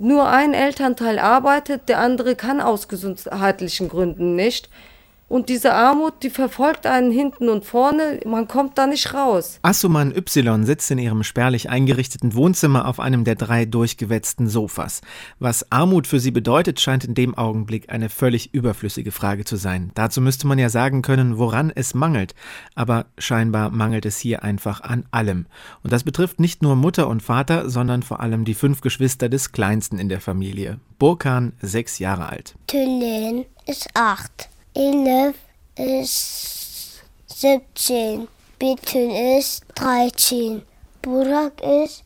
Nur ein Elternteil arbeitet, der andere kann aus gesundheitlichen Gründen nicht. Und diese Armut, die verfolgt einen hinten und vorne, man kommt da nicht raus. Asuman Y sitzt in ihrem spärlich eingerichteten Wohnzimmer auf einem der 3 durchgewetzten Sofas. Was Armut für sie bedeutet, scheint in dem Augenblick eine völlig überflüssige Frage zu sein. Dazu müsste man ja sagen können, woran es mangelt. Aber scheinbar mangelt es hier einfach an allem. Und das betrifft nicht nur Mutter und Vater, sondern vor allem die 5 Geschwister des Kleinsten in der Familie. Burkan, 6 Jahre alt. Tülin ist 8. Elif ist 17, Betül ist 13, Burak ist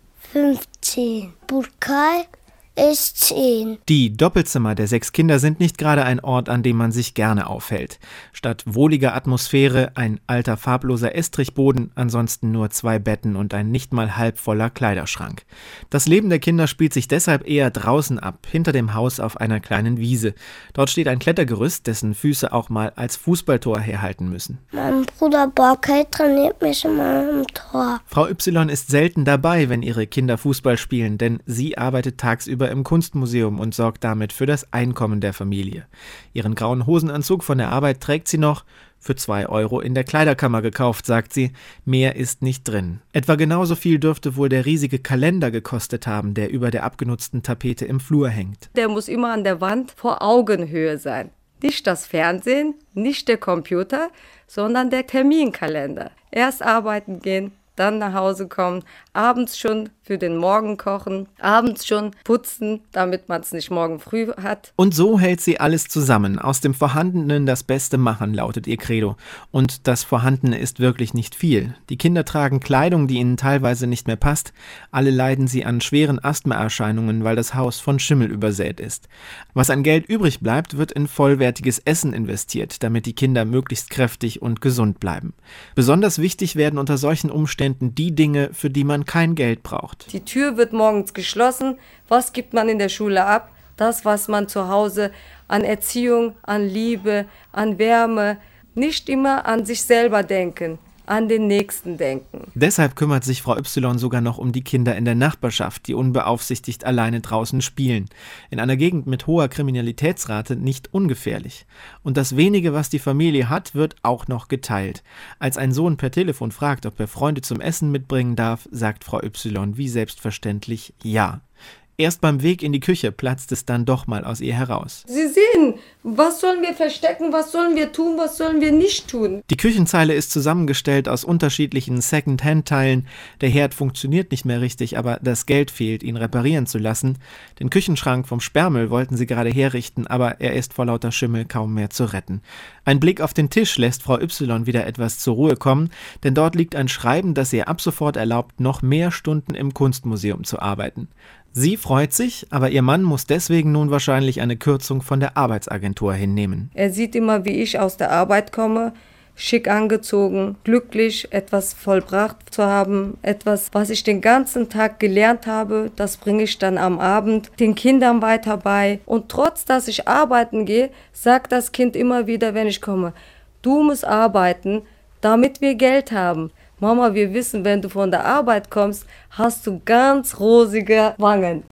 15, Burkay ist 10. Die Doppelzimmer der 6 Kinder sind nicht gerade ein Ort, an dem man sich gerne aufhält. Statt wohliger Atmosphäre ein alter farbloser Estrichboden, ansonsten nur 2 Betten und ein nicht mal halb voller Kleiderschrank. Das Leben der Kinder spielt sich deshalb eher draußen ab, hinter dem Haus auf einer kleinen Wiese. Dort steht ein Klettergerüst, dessen Füße auch mal als Fußballtor herhalten müssen. Mein Bruder Burkay trainiert mich immer im Tor. Frau Y ist selten dabei, wenn ihre Kinder Fußball spielen, denn sie arbeitet tagsüber im Kunstmuseum und sorgt damit für das Einkommen der Familie. Ihren grauen Hosenanzug von der Arbeit trägt sie noch, für 2 Euro in der Kleiderkammer gekauft, sagt sie. Mehr ist nicht drin. Etwa genauso viel dürfte wohl der riesige Kalender gekostet haben, der über der abgenutzten Tapete im Flur hängt. Der muss immer an der Wand vor Augenhöhe sein. Nicht das Fernsehen, nicht der Computer, sondern der Terminkalender. Erst arbeiten gehen, dann nach Hause kommen, abends schon für den Morgen kochen, abends schon putzen, damit man es nicht morgen früh hat. Und so hält sie alles zusammen. Aus dem Vorhandenen das Beste machen, lautet ihr Credo. Und das Vorhandene ist wirklich nicht viel. Die Kinder tragen Kleidung, die ihnen teilweise nicht mehr passt. Alle leiden sie an schweren Asthmaerscheinungen, weil das Haus von Schimmel übersät ist. Was an Geld übrig bleibt, wird in vollwertiges Essen investiert, damit die Kinder möglichst kräftig und gesund bleiben. Besonders wichtig werden unter solchen Umständen die Dinge, für die man kein Geld braucht. Die Tür wird morgens geschlossen. Was gibt man in der Schule ab? Das, was man zu Hause an Erziehung, an Liebe, an Wärme, nicht immer an sich selber denken, an den Nächsten denken. Deshalb kümmert sich Frau Y sogar noch um die Kinder in der Nachbarschaft, die unbeaufsichtigt alleine draußen spielen. In einer Gegend mit hoher Kriminalitätsrate nicht ungefährlich. Und das wenige, was die Familie hat, wird auch noch geteilt. Als ein Sohn per Telefon fragt, ob er Freunde zum Essen mitbringen darf, sagt Frau Y wie selbstverständlich ja. Erst beim Weg in die Küche platzt es dann doch mal aus ihr heraus. Sie sehen, was sollen wir verstecken, was sollen wir tun, was sollen wir nicht tun? Die Küchenzeile ist zusammengestellt aus unterschiedlichen Second-Hand-Teilen. Der Herd funktioniert nicht mehr richtig, aber das Geld fehlt, ihn reparieren zu lassen. Den Küchenschrank vom Sperrmüll wollten sie gerade herrichten, aber er ist vor lauter Schimmel kaum mehr zu retten. Ein Blick auf den Tisch lässt Frau Y wieder etwas zur Ruhe kommen, denn dort liegt ein Schreiben, das ihr ab sofort erlaubt, noch mehr Stunden im Kunstmuseum zu arbeiten. Sie freut sich, aber ihr Mann muss deswegen nun wahrscheinlich eine Kürzung von der Arbeitsagentur hinnehmen. Er sieht immer, wie ich aus der Arbeit komme, schick angezogen, glücklich, etwas vollbracht zu haben, etwas, was ich den ganzen Tag gelernt habe, das bringe ich dann am Abend den Kindern weiter bei. Und trotz, dass ich arbeiten gehe, sagt das Kind immer wieder, wenn ich komme, du musst arbeiten, damit wir Geld haben. Mama, wir wissen, wenn du von der Arbeit kommst, hast du ganz rosige Wangen.